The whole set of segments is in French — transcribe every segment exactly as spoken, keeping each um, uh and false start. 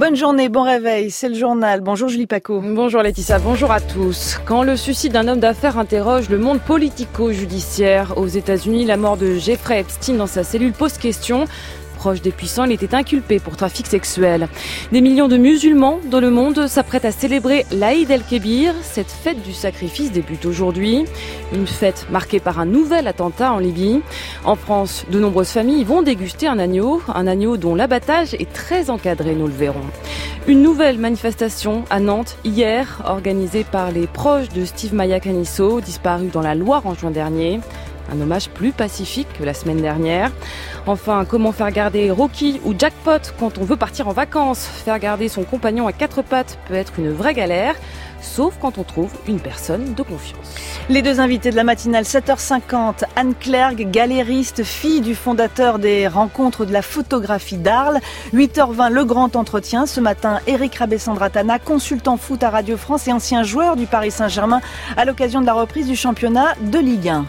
Bonne journée, bon réveil, c'est le journal. Bonjour Julie Paco. Bonjour Laetitia, bonjour à tous. Quand le suicide d'un homme d'affaires interroge le monde politico-judiciaire aux États-Unis, la mort de Jeffrey Epstein dans sa cellule pose question. Proche des puissants, il était inculpé pour trafic sexuel. Des millions de musulmans dans le monde s'apprêtent à célébrer l'Aïd el-Kébir. Cette fête du sacrifice débute aujourd'hui. Une fête marquée par un nouvel attentat en Libye. En France, de nombreuses familles vont déguster un agneau, un agneau dont l'abattage est très encadré, nous le verrons. Une nouvelle manifestation à Nantes hier, organisée par les proches de Steve Maia Caniço, disparu dans la Loire en juin dernier. Un hommage plus pacifique que la semaine dernière. Enfin, comment faire garder Rocky ou Jackpot quand on veut partir en vacances? Faire garder son compagnon à quatre pattes peut être une vraie galère, sauf quand on trouve une personne de confiance. Les deux invités de la matinale, sept heures cinquante, Anne Clergue, galériste, fille du fondateur des rencontres de la photographie d'Arles. huit heures vingt, le grand entretien. Ce matin, Eric Rabessandratana, consultant foot à Radio France et ancien joueur du Paris Saint-Germain à l'occasion de la reprise du championnat de Ligue un.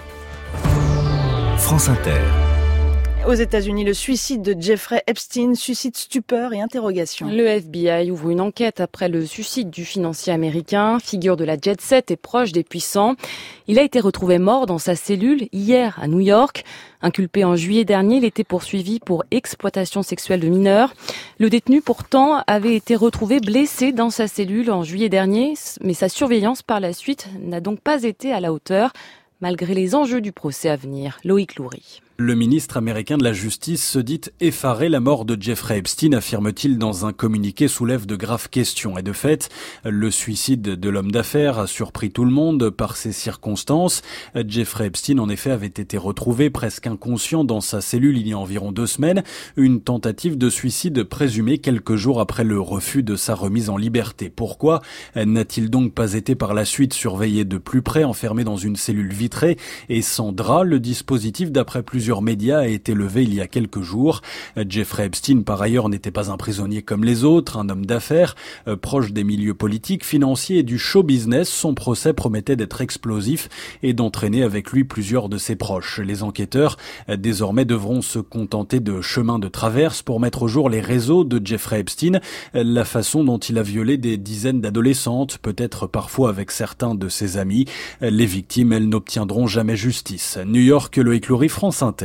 France Inter. Aux États-Unis, le suicide de Jeffrey Epstein suscite stupeur et interrogation. Le F B I ouvre une enquête après le suicide du financier américain, figure de la jet set et proche des puissants. Il a été retrouvé mort dans sa cellule hier à New York. Inculpé en juillet dernier, il était poursuivi pour exploitation sexuelle de mineurs. Le détenu, pourtant, avait été retrouvé blessé dans sa cellule en juillet dernier, mais sa surveillance par la suite n'a donc pas été à la hauteur, malgré les enjeux du procès à venir. Loïc Loury. Le ministre américain de la Justice se dit effaré. La mort de Jeffrey Epstein, affirme-t-il dans un communiqué, soulève de graves questions. Et de fait, le suicide de l'homme d'affaires a surpris tout le monde par ses circonstances. Jeffrey Epstein, en effet, avait été retrouvé presque inconscient dans sa cellule il y a environ deux semaines. Une tentative de suicide présumée quelques jours après le refus de sa remise en liberté. Pourquoi n'a-t-il donc pas été par la suite surveillé de plus près, enfermé dans une cellule vitrée et sans drap? Le dispositif, d'après plusieurs Plusieurs médias a été levé il y a quelques jours. Jeffrey Epstein, par ailleurs, n'était pas un prisonnier comme les autres, un homme d'affaires, euh, proche des milieux politiques, financiers et du show business. Son procès promettait d'être explosif et d'entraîner avec lui plusieurs de ses proches. Les enquêteurs, euh, désormais, devront se contenter de chemins de traverse pour mettre au jour les réseaux de Jeffrey Epstein, euh, la façon dont il a violé des dizaines d'adolescentes, peut-être parfois avec certains de ses amis. Euh, les victimes, elles, n'obtiendront jamais justice. New York, Loïc Loury, France Inter.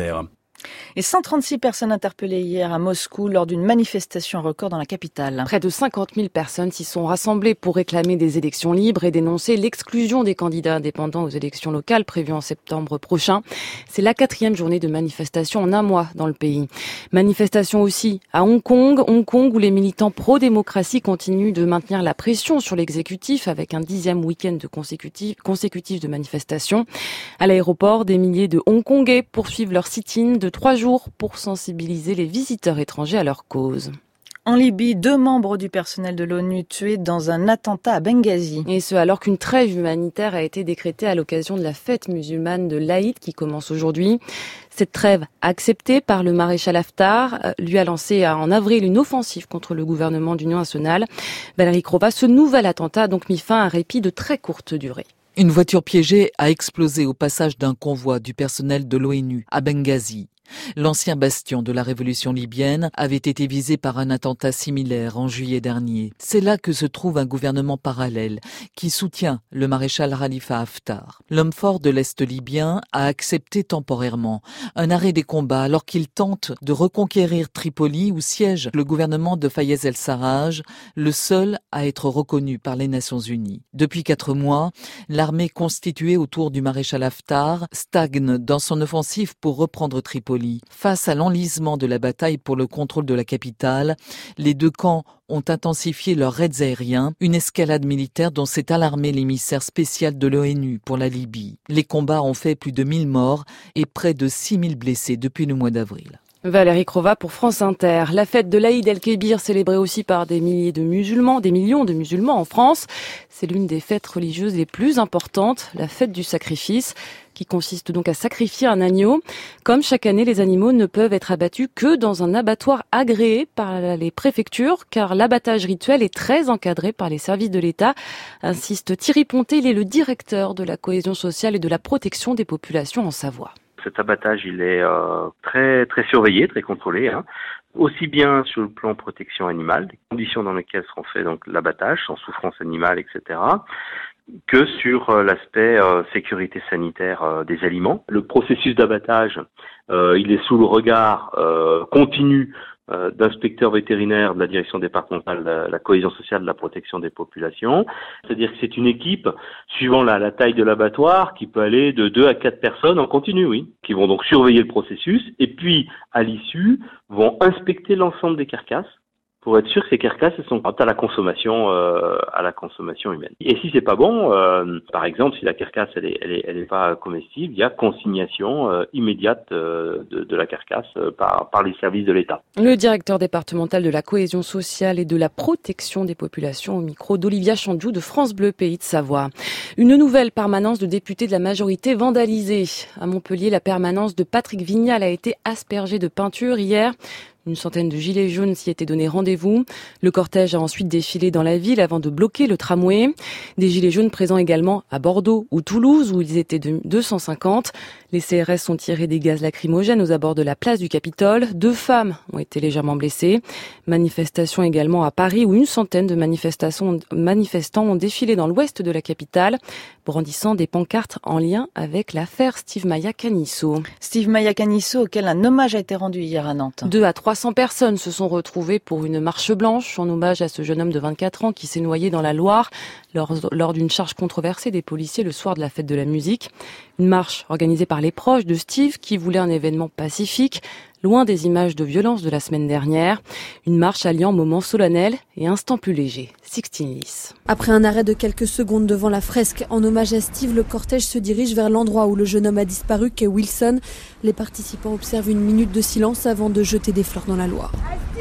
Et cent trente-six personnes interpellées hier à Moscou lors d'une manifestation record dans la capitale. Près de cinquante mille personnes s'y sont rassemblées pour réclamer des élections libres et dénoncer l'exclusion des candidats indépendants aux élections locales prévues en septembre prochain. C'est la quatrième journée de manifestation en un mois dans le pays. Manifestation aussi à Hong Kong, Hong Kong où les militants pro-démocratie continuent de maintenir la pression sur l'exécutif avec un dixième week-end de consécutif, consécutif de manifestation. À l'aéroport, des milliers de Hongkongais poursuivent leur sit-in de trois jours pour sensibiliser les visiteurs étrangers à leur cause. En Libye, deux membres du personnel de l'ONU tués dans un attentat à Benghazi. Et ce, alors qu'une trêve humanitaire a été décrétée à l'occasion de la fête musulmane de l'Aïd qui commence aujourd'hui. Cette trêve, acceptée par le maréchal Haftar, lui a lancé en avril une offensive contre le gouvernement d'union nationale. Valérie Crova, ce nouvel attentat a donc mis fin à un répit de très courte durée. Une voiture piégée a explosé au passage d'un convoi du personnel de l'ONU à Benghazi. L'ancien bastion de la révolution libyenne avait été visé par un attentat similaire en juillet dernier. C'est là que se trouve un gouvernement parallèle qui soutient le maréchal Khalifa Haftar. L'homme fort de l'Est libyen a accepté temporairement un arrêt des combats alors qu'il tente de reconquérir Tripoli où siège le gouvernement de Fayez el-Sarraj, le seul à être reconnu par les Nations Unies. Depuis quatre mois, l'armée constituée autour du maréchal Haftar stagne dans son offensive pour reprendre Tripoli. Face à l'enlisement de la bataille pour le contrôle de la capitale, les deux camps ont intensifié leurs raids aériens, une escalade militaire dont s'est alarmé l'émissaire spécial de l'ONU pour la Libye. Les combats ont fait plus de mille morts et près de six mille blessés depuis le mois d'avril. Valérie Crova pour France Inter. La fête de l'Aïd el-Kébir, célébrée aussi par des milliers de musulmans, des millions de musulmans en France. C'est l'une des fêtes religieuses les plus importantes, la fête du sacrifice, qui consiste donc à sacrifier un agneau. Comme chaque année, les animaux ne peuvent être abattus que dans un abattoir agréé par les préfectures, car l'abattage rituel est très encadré par les services de l'État, insiste Thierry Ponté, il est le directeur de la cohésion sociale et de la protection des populations en Savoie. Cet abattage, il est euh, très très surveillé, très contrôlé. Hein. aussi bien sur le plan protection animale, des conditions dans lesquelles seront faits donc l'abattage, sans souffrance animale, et cetera, que sur euh, l'aspect euh, sécurité sanitaire euh, des aliments. Le processus d'abattage, euh, il est sous le regard euh, continu euh, d'inspecteurs vétérinaires de la direction départementale de la, la cohésion sociale, de la protection des populations. C'est-à-dire que c'est une équipe, suivant la, la taille de l'abattoir, qui peut aller de deux à quatre personnes en continu, oui, qui vont donc surveiller le processus et puis, à l'issue, vont inspecter l'ensemble des carcasses pour être sûr que ces carcasses sont aptes à la consommation, euh, à la consommation humaine. Et si c'est pas bon, euh, par exemple, si la carcasse elle est, elle est, elle est pas comestible, il y a consignation euh, immédiate euh, de, de la carcasse euh, par, par les services de l'État. Le directeur départemental de la cohésion sociale et de la protection des populations au micro d'Olivia Chandjou de France Bleu, Pays de Savoie. Une nouvelle permanence de députés de la majorité vandalisée. À Montpellier, la permanence de Patrick Vignal a été aspergée de peinture hier. Une centaine de gilets jaunes s'y étaient donné rendez-vous. Le cortège a ensuite défilé dans la ville avant de bloquer le tramway. Des gilets jaunes présents également à Bordeaux ou Toulouse où ils étaient de deux cent cinquante. Les C R S ont tiré des gaz lacrymogènes aux abords de la place du Capitole. Deux femmes ont été légèrement blessées. Manifestation également à Paris où une centaine de manifestants ont défilé dans l'ouest de la capitale, brandissant des pancartes en lien avec l'affaire Steve Maia Canisso. Steve Maia Canisso, auquel un hommage a été rendu hier à Nantes. Deux à trois cents personnes se sont retrouvées pour une marche blanche en hommage à ce jeune homme de vingt-quatre ans qui s'est noyé dans la Loire lors, lors d'une charge controversée des policiers le soir de la fête de la musique. Une marche organisée par les proches de Steve qui voulait un événement pacifique, loin des images de violence de la semaine dernière. Une marche alliant moments solennels et instants plus légers. Sixtine Lys. Après un arrêt de quelques secondes devant la fresque en hommage à Steve, le cortège se dirige vers l'endroit où le jeune homme a disparu, qu'est Wilson. Les participants observent une minute de silence avant de jeter des fleurs dans la Loire.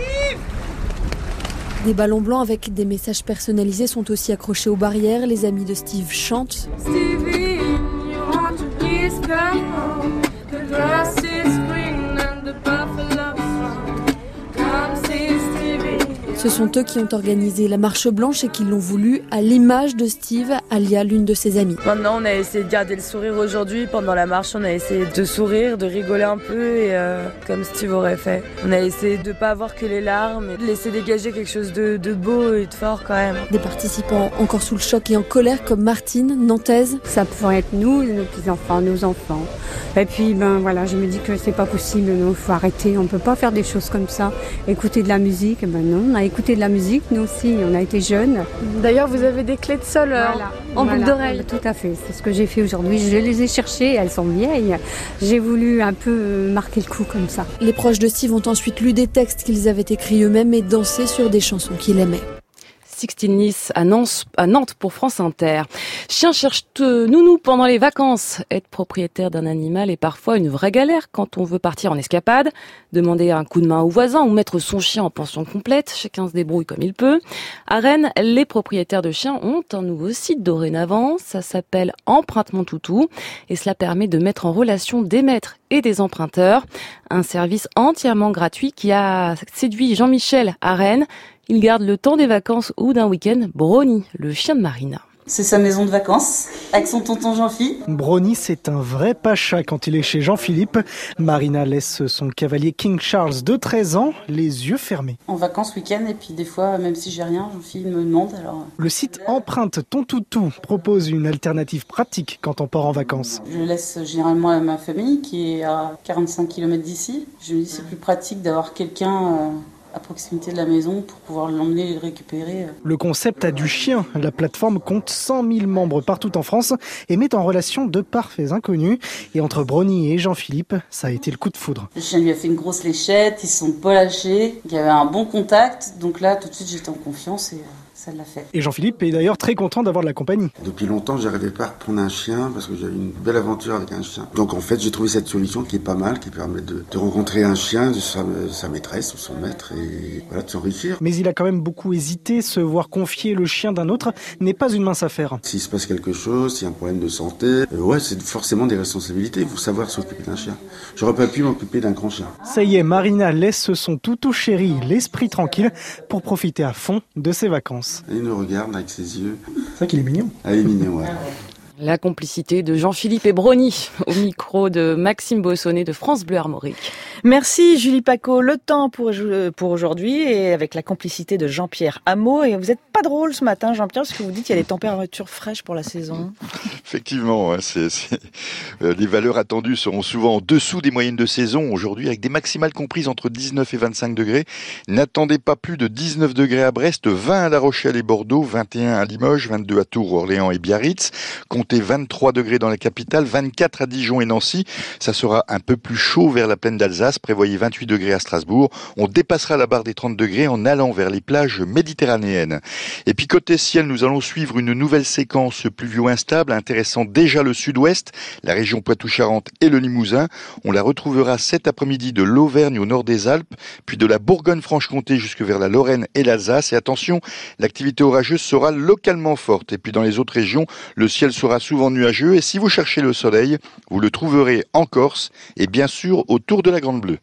Des ballons blancs avec des messages personnalisés sont aussi accrochés aux barrières. Les amis de Steve chantent. Stevie, you want to please come home. The grass is green and the buffalo song. Come see Stevie. Ce sont eux qui ont organisé la marche blanche et qui l'ont voulu à l'image de Steve, Alia, l'une de ses amies. Maintenant, on a essayé de garder le sourire aujourd'hui. Pendant la marche, on a essayé de sourire, de rigoler un peu, et euh, comme Steve aurait fait. On a essayé de ne pas avoir que les larmes, et de laisser dégager quelque chose de, de beau et de fort quand même. Des participants encore sous le choc et en colère, comme Martine, nantaise. Ça pourrait être nous, nos petits-enfants, nos enfants. Et puis, ben voilà, je me dis que c'est pas possible, il faut arrêter. On peut pas faire des choses comme ça. Écouter de la musique, ben non, on a écouté de la musique, nous aussi, on a été jeunes. D'ailleurs, vous avez des clés de sol euh, voilà, en voilà, boucle d'oreille. Tout à fait, c'est ce que j'ai fait aujourd'hui. Je les ai cherchées, elles sont vieilles. J'ai voulu un peu marquer le coup comme ça. Les proches de Steve ont ensuite lu des textes qu'ils avaient écrits eux-mêmes et dansé sur des chansons qu'il aimait. Sixtine Lys à Nantes, à Nantes pour France Inter. Chien cherche nounou pendant les vacances. Être propriétaire d'un animal est parfois une vraie galère quand on veut partir en escapade, demander un coup de main au voisin ou mettre son chien en pension complète. Chacun se débrouille comme il peut. À Rennes, les propriétaires de chiens ont un nouveau site dorénavant. Ça s'appelle Emprunte mon toutou et cela permet de mettre en relation des maîtres et des emprunteurs. Un service entièrement gratuit qui a séduit Jean-Michel à Rennes. Il garde le temps des vacances ou d'un week-end Brony, le chien de Marina. C'est sa maison de vacances, avec son tonton Jean-Philippe. Brony, c'est un vrai pacha quand il est chez Jean-Philippe. Marina laisse son cavalier King Charles de treize ans, les yeux fermés. En vacances, week-end, et puis des fois, même si j'ai rien, Jean-Philippe me demande. Alors... Le site Emprunte ton toutou propose une alternative pratique quand on part en vacances. Je laisse généralement à ma famille, qui est à quarante-cinq kilomètres d'ici. Je me dis c'est plus pratique d'avoir quelqu'un... Euh... à proximité de la maison pour pouvoir l'emmener et le récupérer. Le concept a du chien. La plateforme compte cent mille membres partout en France et met en relation de parfaits inconnus. Et entre Brony et Jean-Philippe, ça a été le coup de foudre. Le chien lui a fait une grosse léchette, ils se sont pas lâchés, il y avait un bon contact, donc là tout de suite j'étais en confiance et... ça l'a fait. Et Jean-Philippe est d'ailleurs très content d'avoir de la compagnie. Depuis longtemps, j'arrivais pas à reprendre un chien parce que j'avais une belle aventure avec un chien. Donc en fait, j'ai trouvé cette solution qui est pas mal, qui permet de, de rencontrer un chien, de sa, sa maîtresse ou son maître et voilà, de s'enrichir. Mais il a quand même beaucoup hésité. Se voir confier le chien d'un autre n'est pas une mince affaire. S'il se passe quelque chose, s'il y a un problème de santé, euh, ouais, c'est forcément des responsabilités. Il faut savoir s'occuper d'un chien. J'aurais pas pu m'occuper d'un grand chien. Ça y est, Marina laisse son toutou chéri, l'esprit tranquille, pour profiter à fond de ses vacances. Et il nous regarde avec ses yeux. C'est vrai qu'il est mignon. Ah, il est mignon, ouais. La complicité de Jean-Philippe et Brony au micro de Maxime Bossonnet de France Bleu Armorique. Merci Julie Paco. Le temps pour, pour aujourd'hui et avec la complicité de Jean-Pierre Hameau. Et vous n'êtes pas drôle ce matin, Jean-Pierre, parce que vous dites qu'il y a des températures fraîches pour la saison. Effectivement, hein, c'est, c'est... les valeurs attendues seront souvent en dessous des moyennes de saison aujourd'hui, avec des maximales comprises entre dix-neuf et vingt-cinq degrés. N'attendez pas plus de dix-neuf degrés à Brest, vingt à La Rochelle et Bordeaux, vingt et un à Limoges, vingt-deux à Tours, Orléans et Biarritz. Comptez vingt-trois degrés dans la capitale, vingt-quatre à Dijon et Nancy. Ça sera un peu plus chaud vers la plaine d'Alsace. Prévoyez vingt-huit degrés à Strasbourg. On dépassera la barre des trente degrés en allant vers les plages méditerranéennes. Et puis côté ciel, nous allons suivre une nouvelle séquence pluvio instable, intéressant déjà le sud-ouest, la région Poitou-Charentes et le Limousin. On la retrouvera cet après-midi de l'Auvergne au nord des Alpes, puis de la Bourgogne-Franche-Comté jusque vers la Lorraine et l'Alsace. Et attention, l'activité orageuse sera localement forte. Et puis dans les autres régions, le ciel sera souvent nuageux. Et si vous cherchez le soleil, vous le trouverez en Corse et bien sûr autour de la Grande Bleue.